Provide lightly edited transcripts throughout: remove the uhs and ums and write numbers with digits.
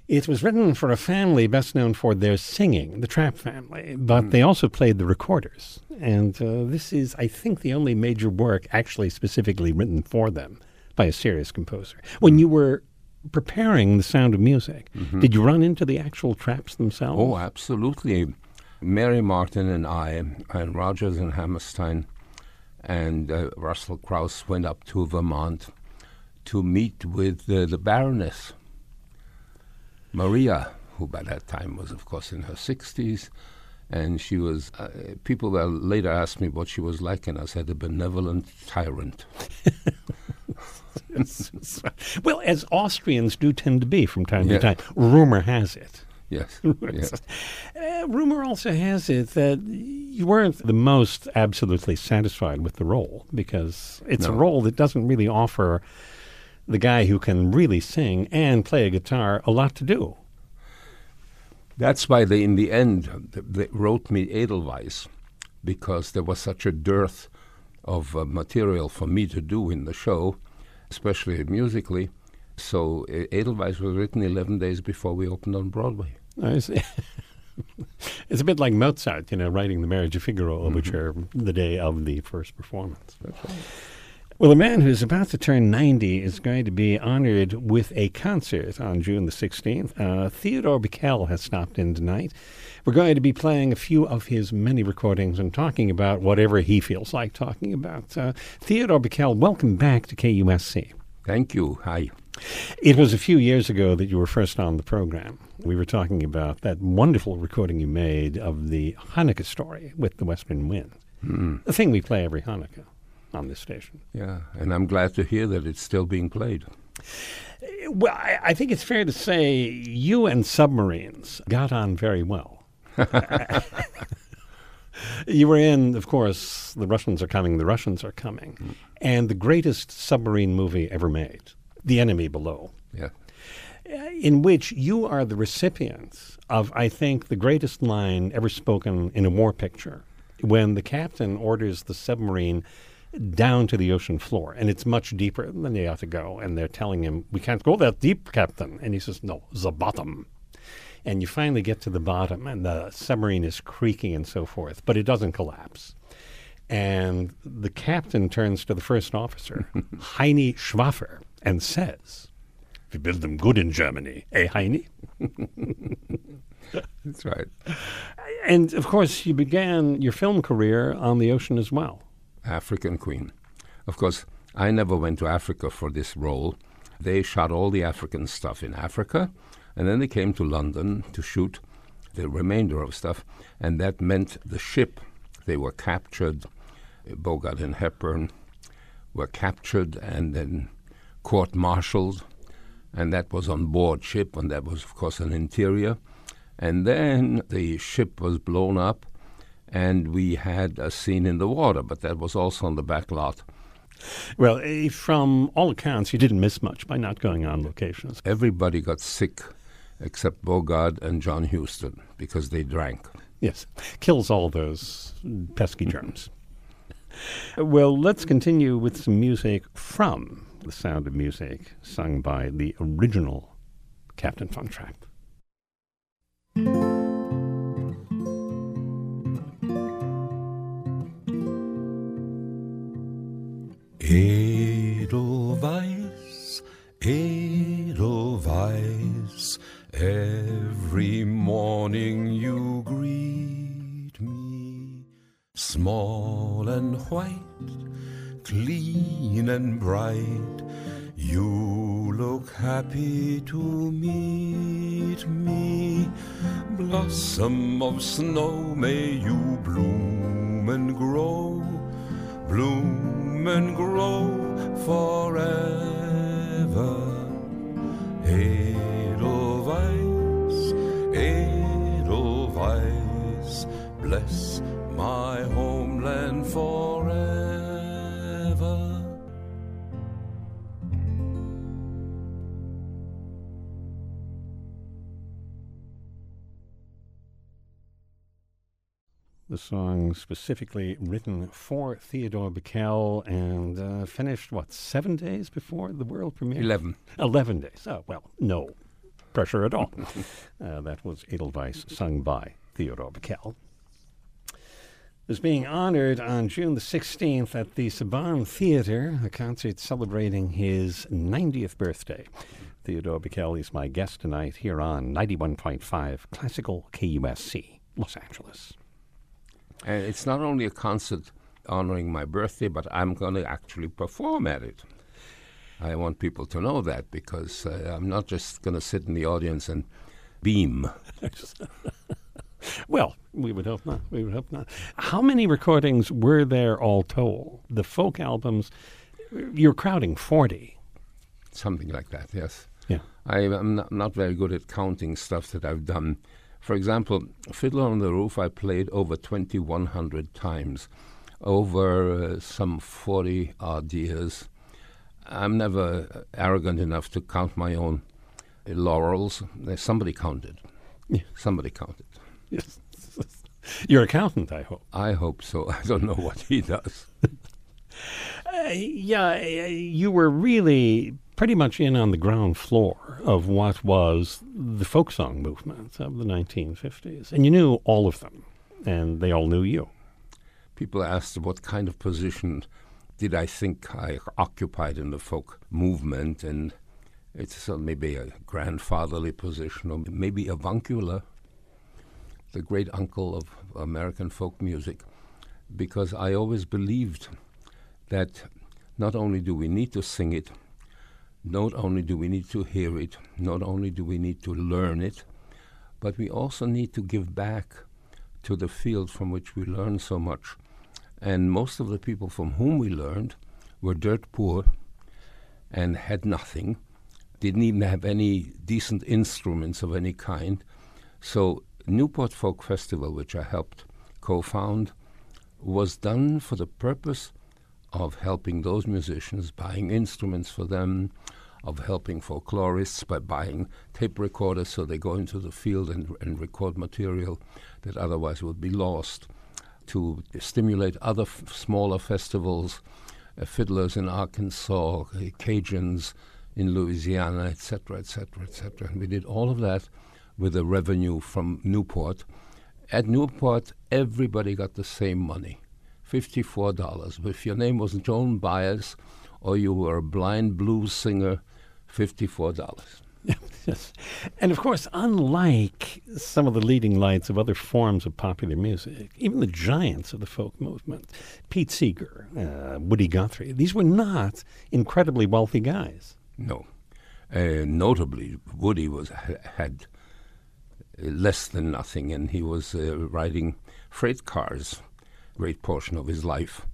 It was written for a family best known for their singing, the Trapp family, but they also played the recorders. And this is, I think, the only major work actually specifically written for them by a serious composer. When you were preparing The Sound of Music, did you run into the actual Trapps themselves? Oh, absolutely. Mary Martin and I, and Rodgers and Hammerstein, and Russell Krauss went up to Vermont to meet with the Baroness, Maria, who by that time was, of course, in her 60s. And she was, people later asked me what she was like, and I said, a benevolent tyrant. Well, as Austrians do tend to be from time to time. Rumor has it. Yes. Rumor also has it that you weren't the most absolutely satisfied with the role, because it's a role that doesn't really offer the guy who can really sing and play a guitar a lot to do. That's why in the end, they wrote me Edelweiss, because there was such a dearth of material for me to do in the show, especially musically. So Edelweiss was written 11 days before we opened on Broadway. I see. It's a bit like Mozart, writing the Marriage of Figaro overture the day of the first performance. That's right. Well, a man who's about to turn 90 is going to be honored with a concert on June the 16th. Theodore Bikel has stopped in tonight. We're going to be playing a few of his many recordings and talking about whatever he feels like talking about. Theodore Bikel, welcome back to KUSC. Thank you. Hi. It was a few years ago that you were first on the program. We were talking about that wonderful recording you made of the Hanukkah story with the Western Wind, the thing we play every Hanukkah on this station. Yeah, and I'm glad to hear that it's still being played. Well, I think it's fair to say you and Submarines got on very well. You were in, of course, The Russians Are Coming, The Russians Are Coming, and the greatest submarine movie ever made, The Enemy Below. Yeah. In which you are the recipient of, I think, the greatest line ever spoken in a war picture, when the captain orders the submarine down to the ocean floor, and it's much deeper than they ought to go, and they're telling him, "We can't go that deep, Captain." And he says, "No, the bottom." And you finally get to the bottom, and the submarine is creaking and so forth, but it doesn't collapse. And the captain turns to the first officer, Heini Schwaffer, and says, "We build them good in Germany, eh, Heini?" That's right. And, of course, you began your film career on the ocean as well. African Queen. Of course, I never went to Africa for this role. They shot all the African stuff in Africa, and then they came to London to shoot the remainder of stuff, and that meant the ship. They were captured. Bogart and Hepburn were captured and then court-martialed, and that was on board ship, and that was, of course, an interior. And then the ship was blown up, and we had a scene in the water, but that was also on the back lot. Well, from all accounts, you didn't miss much by not going on locations. Everybody got sick except Bogart and John Huston because they drank. Yes, kills all those pesky germs. Well, let's continue with some music from The Sound of Music, sung by the original Captain Von Trapp. Edelweiss, Edelweiss, every morning you greet me, small and white, clean and bright, you look happy to meet me. Blossom of snow, may you bloom and grow, bloom and grow forever. Edelweiss, Edelweiss, bless my homeland forever. The song specifically written for Theodore Bikel and finished, 7 days before the world premiere? 11. 11 days. Oh, well, no pressure at all. That was Edelweiss, sung by Theodore Bikel. Is being honored on June the 16th at the Saban Theater, a concert celebrating his 90th birthday. Theodore Bikel is my guest tonight here on 91.5 Classical KUSC, Los Angeles. And it's not only a concert honoring my birthday, but I'm going to actually perform at it. I want people to know that because I'm not just going to sit in the audience and beam. Well, we would hope not. We would hope not. How many recordings were there all told? The folk albums, you're crowding 40. Something like that, yes. Yeah. I'm not very good at counting stuff that I've done. For example, Fiddler on the Roof I played over 2,100 times over some 40-odd years. I'm never arrogant enough to count my own laurels. Somebody counted. Yeah. Somebody counted. Yes. You're accountant, I hope. I hope so. I don't know what he does. You were really pretty much in on the ground floor of what was the folk song movement of the 1950s. And you knew all of them, and they all knew you. People asked what kind of position did I think I occupied in the folk movement, and it's maybe a grandfatherly position, or maybe avuncular, the great uncle of American folk music, because I always believed that not only do we need to sing it, not only do we need to hear it, not only do we need to learn it, but we also need to give back to the field from which we learn so much. And most of the people from whom we learned were dirt poor and had nothing, didn't even have any decent instruments of any kind. So Newport Folk Festival, which I helped co-found, was done for the purpose of helping those musicians, buying instruments for them, of helping folklorists by buying tape recorders so they go into the field and record material that otherwise would be lost, to stimulate other smaller festivals, fiddlers in Arkansas, Cajuns in Louisiana, etc., etc., etc. And we did all of that with the revenue from Newport. At Newport, everybody got the same money, $54. If your name was Joan Baez or you were a blind blues singer, $54. Yes. And of course, unlike some of the leading lights of other forms of popular music, even the giants of the folk movement, Pete Seeger, Woody Guthrie, these were not incredibly wealthy guys. No. Notably, Woody had less than nothing, and he was riding freight cars great portion of his life.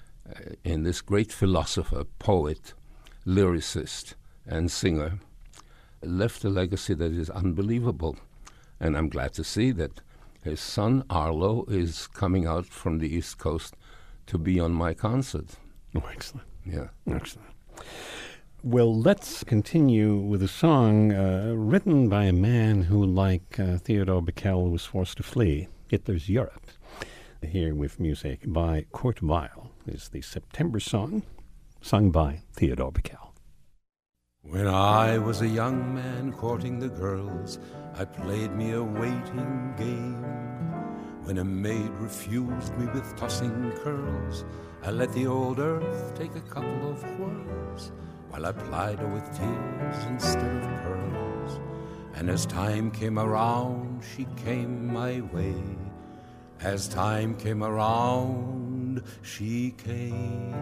And this great philosopher, poet, lyricist, and singer left a legacy that is unbelievable. And I'm glad to see that his son, Arlo, is coming out from the East Coast to be on my concert. Oh, excellent. Yeah. Excellent. Well, let's continue with a song written by a man who, like Theodore Bikel, was forced to flee Hitler's Europe. Here with music by Kurt Weill is the September song, sung by Theodore Bikel. When I was a young man courting the girls, I played me a waiting game. When a maid refused me with tossing curls, I let the old earth take a couple of whirls, while I plied her with tears instead of pearls. And as time came around, she came my way. As time came around, she came.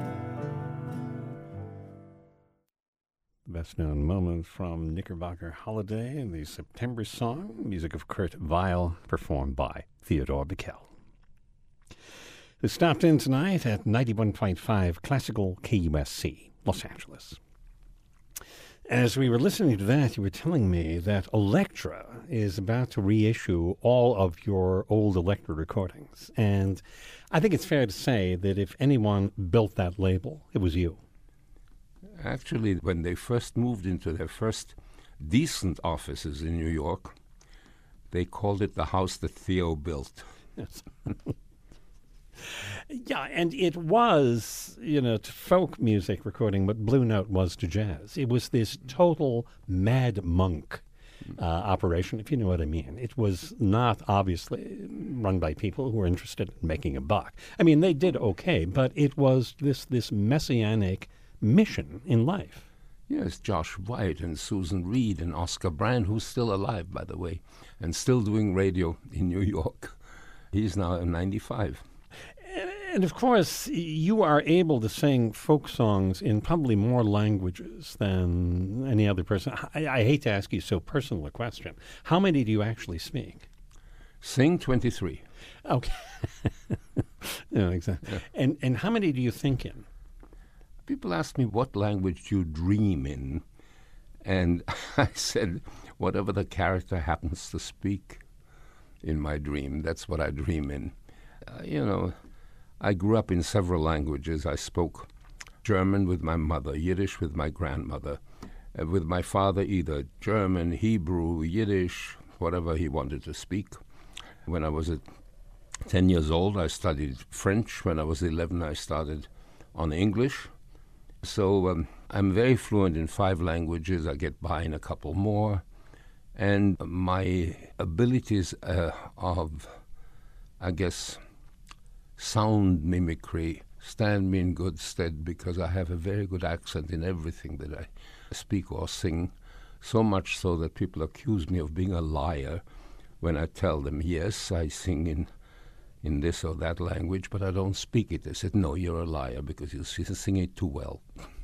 Best-known moment from Knickerbocker Holiday, the September song, music of Kurt Weill, performed by Theodore Bikel. Who stopped in tonight at 91.5 Classical KUSC, Los Angeles. As we were listening to that, you were telling me that Elektra is about to reissue all of your old Elektra recordings. And I think it's fair to say that if anyone built that label, it was you. Actually, when they first moved into their first decent offices in New York, they called it the house that Theo built. Yes. Yeah, and it was, to folk music recording what Blue Note was to jazz. It was this total mad monk operation, if you know what I mean. It was not obviously run by people who were interested in making a buck. I mean, they did okay, but it was this messianic mission in life. Yes, Josh White and Susan Reed and Oscar Brand, who's still alive, by the way, and still doing radio in New York. He's now 95. And of course, you are able to sing folk songs in probably more languages than any other person. I hate to ask you so personal a question. How many do you actually speak? Sing 23. Okay. No, exactly. Yeah. And how many do you think in? People ask me what language do you dream in, and I said, whatever the character happens to speak in my dream, that's what I dream in. I grew up in several languages. I spoke German with my mother, Yiddish with my grandmother, with my father either German, Hebrew, Yiddish, whatever he wanted to speak. When I was 10 years old, I studied French. When I was 11, I started on English. So I'm very fluent in 5 languages. I get by in a couple more. And my abilities of, I guess, sound mimicry stand me in good stead because I have a very good accent in everything that I speak or sing, so much so that people accuse me of being a liar when I tell them, yes, I sing in this or that language, but I don't speak it. They said, no, you're a liar because you sing it too well.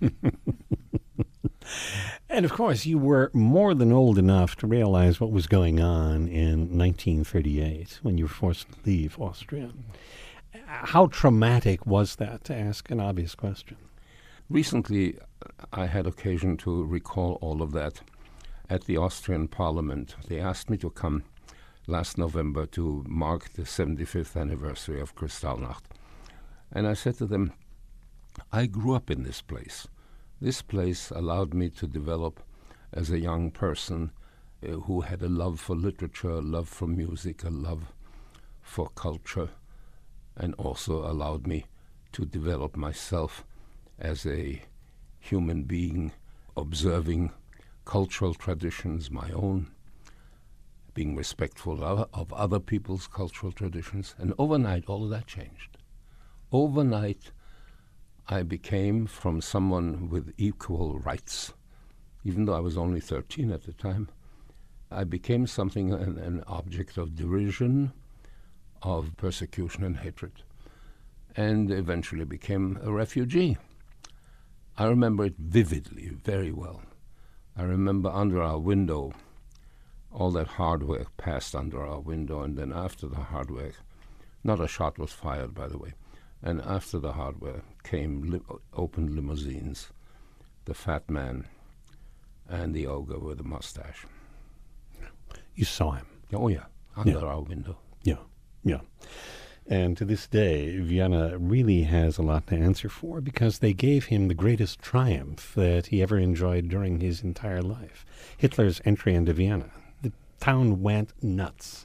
And of course, you were more than old enough to realize what was going on in 1938 when you were forced to leave Austria. How traumatic was that, to ask an obvious question? Recently, I had occasion to recall all of that at the Austrian Parliament. They asked me to come last November to mark the 75th anniversary of Kristallnacht. And I said to them, I grew up in this place. This place allowed me to develop as a young person who had a love for literature, a love for music, a love for culture, and also allowed me to develop myself as a human being, observing cultural traditions, my own, being respectful of other people's cultural traditions. And overnight, all of that changed. Overnight, I became from someone with equal rights, even though I was only 13 at the time, I became something, an object of derision, of persecution and hatred, and eventually became a refugee. I remember it vividly, very well. I remember under our window, all that hardware passed under our window, and then after the hardware, not a shot was fired, by the way, and after the hardware came open limousines, the fat man and the ogre with the mustache. You saw him? Oh, yeah, under our window. Yeah, yeah. And to this day, Vienna really has a lot to answer for because they gave him the greatest triumph that he ever enjoyed during his entire life. Hitler's entry into Vienna. The town went nuts.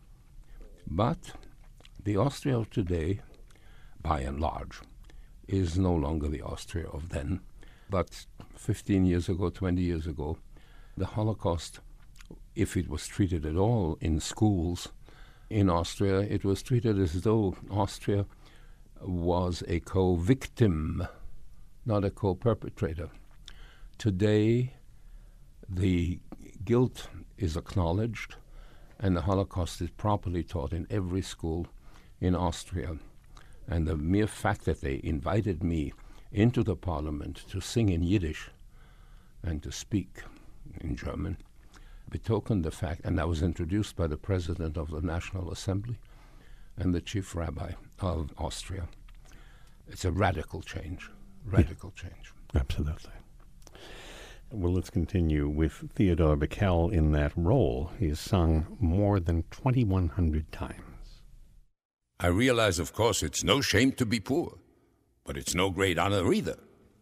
But the Austria of today, by and large, is no longer the Austria of then. But 15 years ago, 20 years ago, the Holocaust, if it was treated at all in schools in Austria, it was treated as though Austria was a co-victim, not a co-perpetrator. Today, the guilt is acknowledged, and the Holocaust is properly taught in every school in Austria. And the mere fact that they invited me into the parliament to sing in Yiddish and to speak in German betokened the fact, and I was introduced by the president of the National Assembly and the chief rabbi of Austria. It's a radical change, change. Absolutely. Well, let's continue with Theodore Bikel in that role. He has sung more than 2,100 times. I realize, of course, it's no shame to be poor, but it's no great honor either.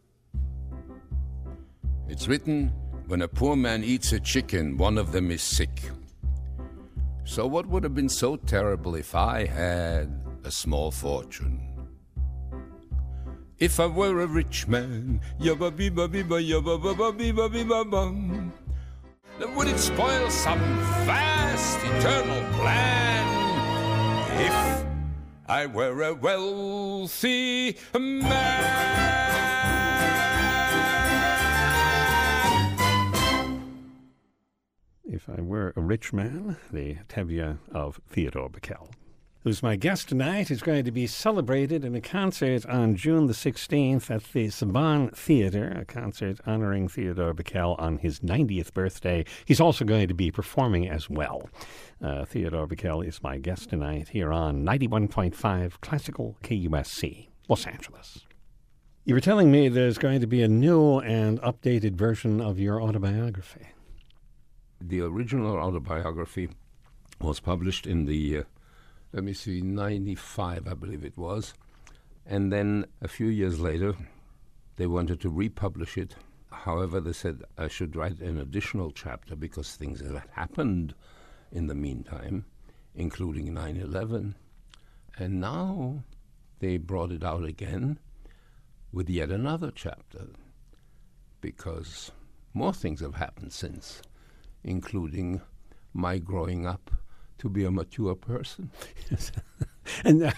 It's written, when a poor man eats a chicken, one of them is sick. So what would have been so terrible if I had a small fortune? If I were a rich man, yabba-bibba-bibba, yabba-bibba-bibba-bibba-bum. Would it spoil some vast eternal plan if I were a wealthy man? If I Were a Rich Man, the Tevye of Theodore Bikel, who's my guest tonight, is going to be celebrated in a concert on June the 16th at the Saban Theater, a concert honoring Theodore Bikel on his 90th birthday. He's also going to be performing as well. Theodore Bikel is my guest tonight here on 91.5 Classical KUSC, Los Angeles. You were telling me there's going to be a new and updated version of your autobiography. The original autobiography was published in the, 95, I believe it was. And then a few years later, they wanted to republish it. However, they said I should write an additional chapter because things had happened in the meantime, including 9/11. And now they brought it out again with yet another chapter because more things have happened since, including my growing up to be a mature person. Yes. and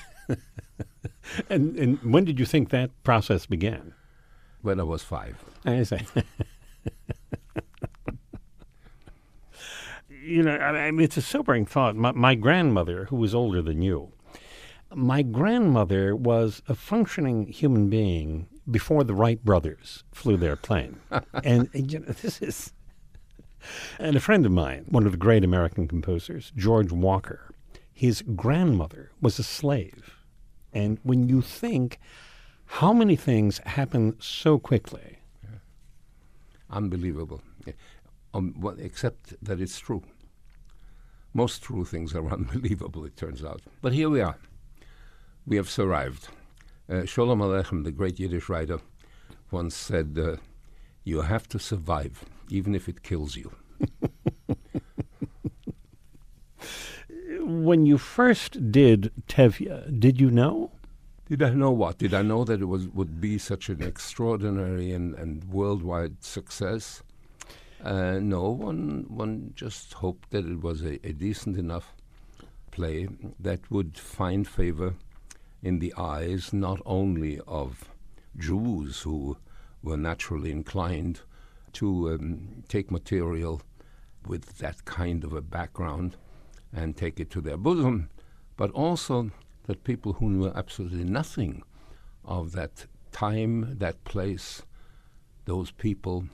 when did you think that process began? When I was 5. I say. I mean, it's a sobering thought. My grandmother, who was older than you, my grandmother was a functioning human being before the Wright brothers flew their plane. and this is... And a friend of mine, one of the great American composers, George Walker, his grandmother was a slave. And when you think how many things happen so quickly. Yeah. Unbelievable. Except that it's true. Most true things are unbelievable, it turns out. But here we are. We have survived. Sholem Aleichem, the great Yiddish writer, once said, you have to survive, even if it kills you. When you first did Tevye, did you know? Did I know what? Did I know that it would be such an extraordinary and worldwide success? No, one just hoped that it was a decent enough play that would find favor in the eyes not only of Jews who were naturally inclined to take material with that kind of a background and take it to their bosom, but also that people who knew absolutely nothing of that time, that place, those people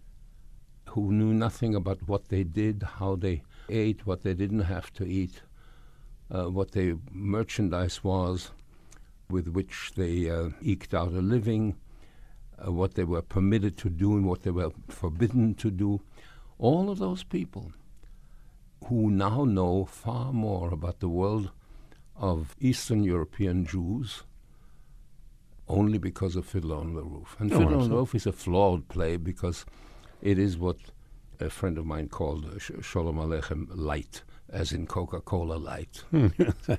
who knew nothing about what they did, how they ate, what they didn't have to eat, what their merchandise was, with which they eked out a living, what they were permitted to do and what they were forbidden to do. All of those people who now know far more about the world of Eastern European Jews only because of Fiddler on the Roof. And Fiddler on the Roof is a flawed play because it is what a friend of mine called Sholem Aleichem Light, as in Coca-Cola Light. Right.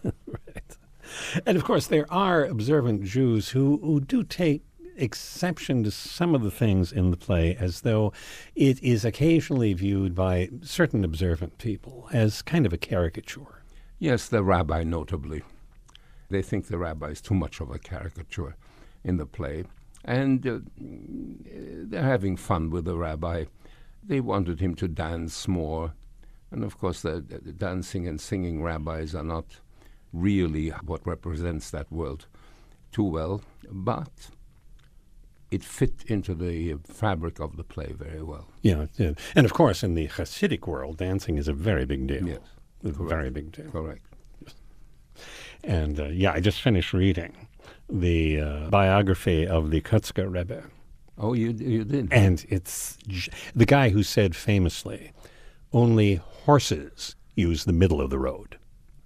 And of course, there are observant Jews who do take exception to some of the things in the play, as though it is occasionally viewed by certain observant people as kind of a caricature. Yes, the rabbi notably. They think the rabbi is too much of a caricature in the play. And they're having fun with the rabbi. They wanted him to dance more. And of course, the dancing and singing rabbis are not really what represents that world too well. But it fit into the fabric of the play very well. Yeah, it did. And of course, in the Hasidic world, dancing is a very big deal. Yes. A very big deal. Correct. And I just finished reading the biography of the Kotzker Rebbe. Oh, you did? And it's the guy who said famously, only horses use the middle of the road.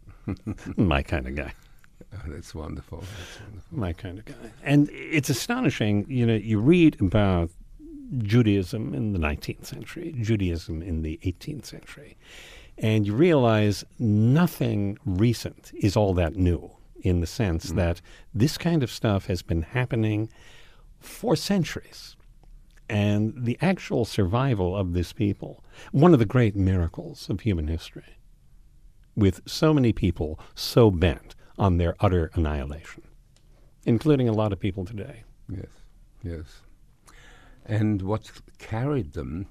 My kind of guy. Oh, that's wonderful. That's wonderful. My kind of guy. And it's astonishing, you read about Judaism in the 19th century, Judaism in the 18th century, and you realize nothing recent is all that new, in the sense that this kind of stuff has been happening for centuries. and the actual survival of this people, one of the great miracles of human history, with so many people so bent on their utter annihilation, including a lot of people today. Yes, yes. And what carried them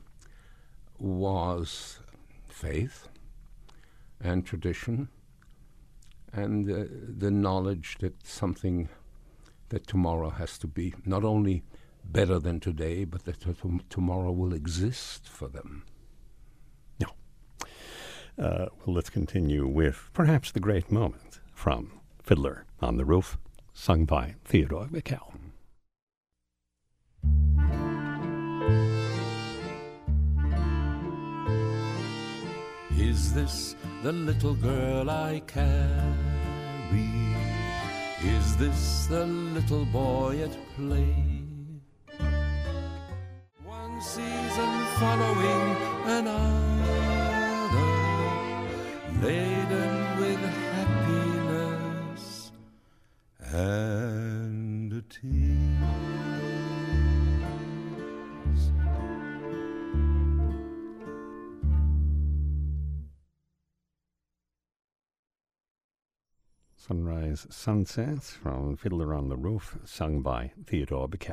was faith and tradition and the knowledge that that tomorrow has to be not only better than today, but that tomorrow will exist for them. No. Well, let's continue with perhaps the great moment from Fiddler on the Roof, sung by Theodore Bikel. Is this the little girl I carry? Is this the little boy at play? One season following another, laden with happiness and tears. Sunrise Sunsets from Fiddler on the Roof, sung by Theodore Bikel.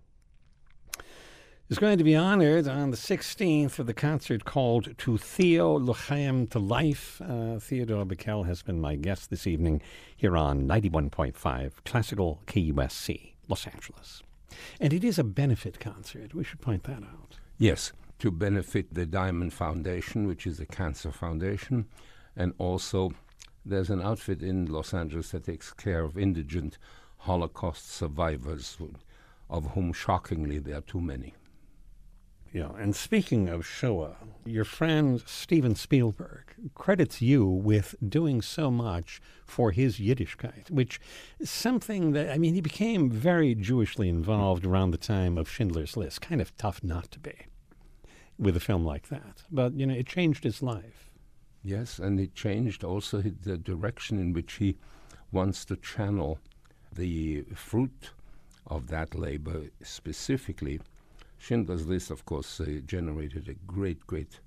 Is going to be honored on the 16th with a concert called To Theo L'Chaim to Life. Theodore Bikel has been my guest this evening here on 91.5 Classical KUSC, Los Angeles. And it is a benefit concert. We should point that out. Yes, to benefit the Diamond Foundation, which is a cancer foundation, and also there's an outfit in Los Angeles that takes care of indigent Holocaust survivors, of whom, shockingly, there are too many. Yeah, and speaking of Shoah, your friend Steven Spielberg credits you with doing so much for his Yiddishkeit, which is something that, I mean, he became very Jewishly involved around the time of Schindler's List. Kind of tough not to be with a film like that. But, you know, it changed his life. Yes, and it changed also the direction in which he wants to channel the fruit of that labor. Specifically, Schindler's List, of course, generated a great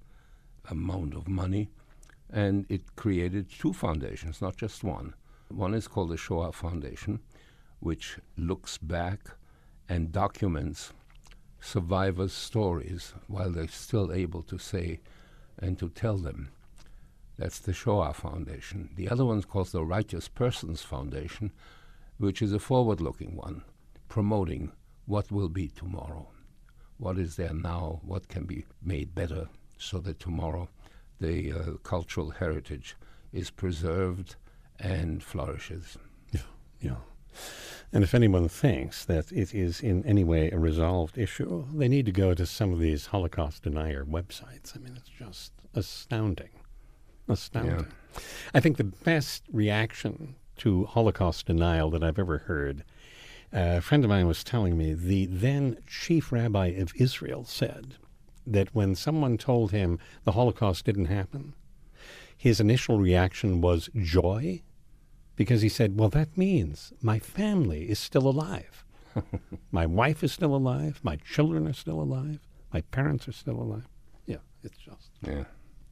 amount of money, and it created two foundations, not just one. One is called the Shoah Foundation, which looks back and documents survivors' stories while they're still able to say and to tell them. That's the Shoah Foundation. The other one's called the Righteous Persons Foundation, which is a forward-looking one, promoting what will be tomorrow. What is there now? What can be made better so that tomorrow the cultural heritage is preserved and flourishes? Yeah. And if anyone thinks that it is in any way a resolved issue, they need to go to some of these Holocaust denier websites. I mean, it's just astounding. Yeah. I think the best reaction to Holocaust denial that I've ever heard, a friend of mine was telling me, the then chief rabbi of Israel said that when someone told him the Holocaust didn't happen, his initial reaction was joy, because he said, well, that means my family is still alive. My wife is still alive. My children are still alive. My parents are still alive. Yeah, it's just... Yeah.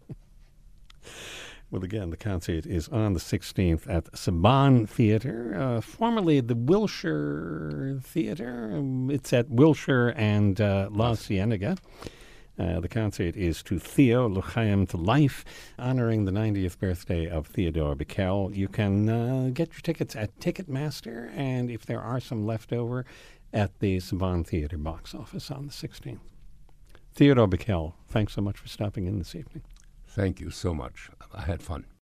Well, again, the concert is on the 16th at Saban Theater, formerly the Wilshire Theater. It's at Wilshire and La Cienega. The concert is To Theo L'Chaim to Life, honoring the 90th birthday of Theodore Bikel. You can get your tickets at Ticketmaster, and if there are some left over, at the Saban Theater box office on the 16th. Theodore Bikel, thanks so much for stopping in this evening. Thank you so much. I had fun.